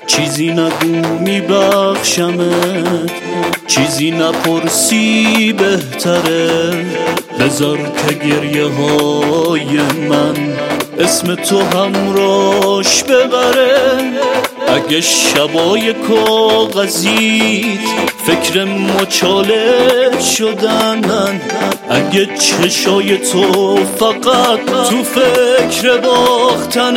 چیزی نگو میبخشمت، چیزی نپرسی بهتره. بذار که گریه های من اسم تو همراش ببره. اگه شبای کاغذیت فکر مچاله شدنن، اگه چشای تو فقط تو فکر باختن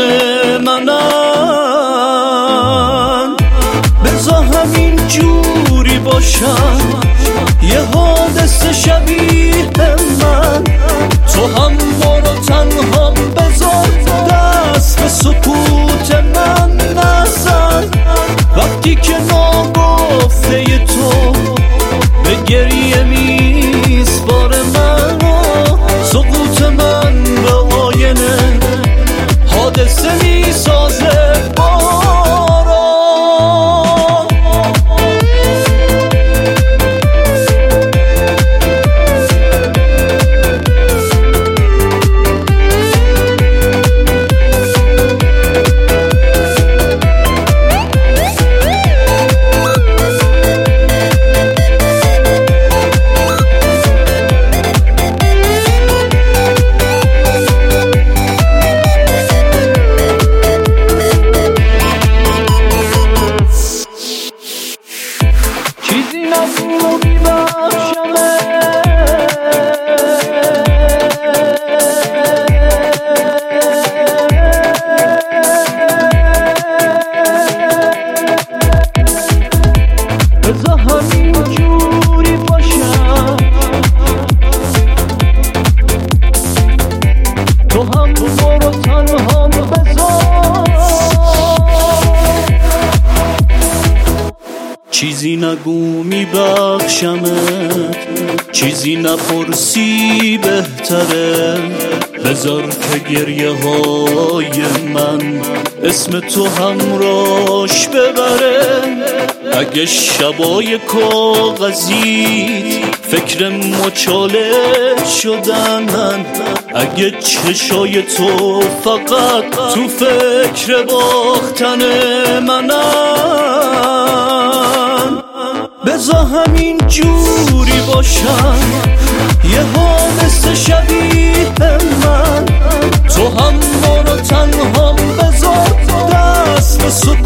منن، بذار همین جوری باشم یه حادثه شبیه من. تو هم برو تنها بذار دست به سکوت من نزن. وقتی که ناگفته تو به گریه میسپاره من و سقوط من به آینه حادثه میسازه چیزی نگو میبخشمت، چیزی نپرسی بهتره. بذار که گریه های من اسم تو همراش ببره. اگه شبای کاغذیت فکر مچاله شدنن، اگه چشای تو فقط تو فکر باختن منن، بذار همین جوری باشم یه حادثه شبیه من. تو هم برو تنها بذار دست به